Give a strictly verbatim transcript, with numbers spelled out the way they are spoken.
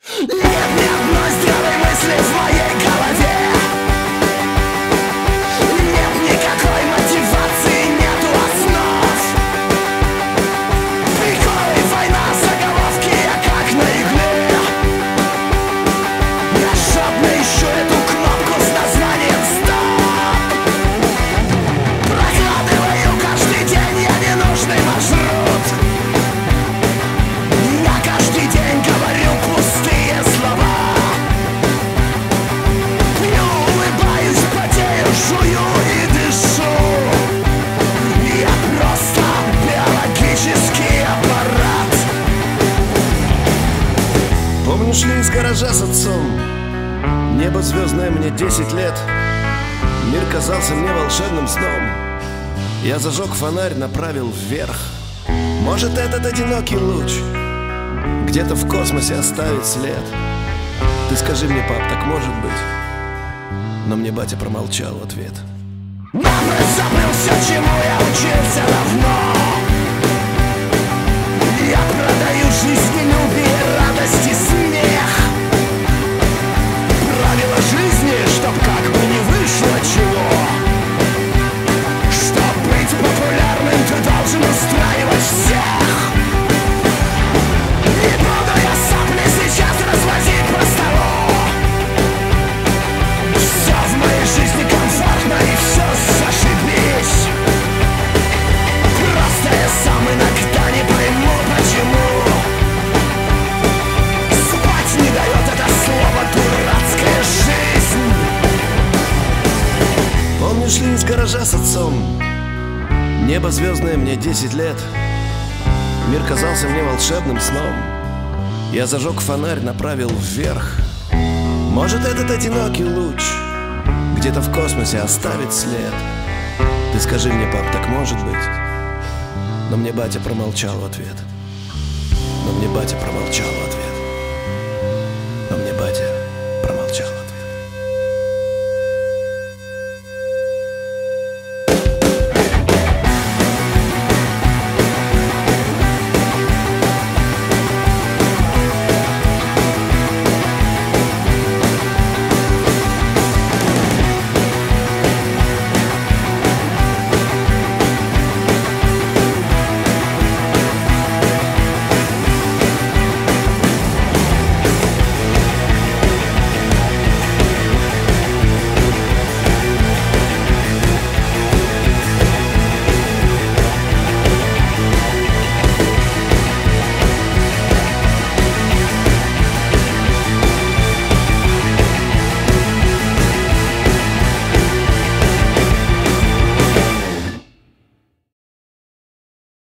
Нет ни одной здравой мысли в моей голове. Нет никакой мотивации, нету основ. Приколы, война, заголовки, я как на игле. Я жадно ищу эту кнопку с названием «Стоп». Прокладываю каждый день я ненужный маршрут. Я каждый день говорю пустые слова. Пью, улыбаюсь, потею, жую и дышу. Я просто биологический аппарат. Помнишь ли из гаража с отцом? Небо звездное, мне десять лет. Мир казался мне волшебным сном. Я зажег фонарь, направил вверх. Может, этот одинокий луч где-то в космосе оставит след. Ты скажи мне, пап, так может быть? Но мне батя промолчал в ответ. Напрочь забыл все, чему я учился давно. Я продаю жизнелюбие, радость и смех. Правила жизни, чтоб как бы не вышло чего. Чтоб быть популярным, ты должен устраивать всех. Не буду я сопли сейчас развозить по столу. Все в моей жизни комфортно и все зашибись. Просто я сам иногда не пойму, почему спать не дает это слово дурацкая жизнь. Помнишь ли из гаража с отцом? Небо звездное, мне десять лет. Мир казался мне волшебным сном. Я зажег фонарь, направил вверх. Может, этот одинокий луч где-то в космосе оставит след. Ты скажи мне, пап, так может быть? Но мне батя промолчал в ответ. Но мне батя промолчал в ответ.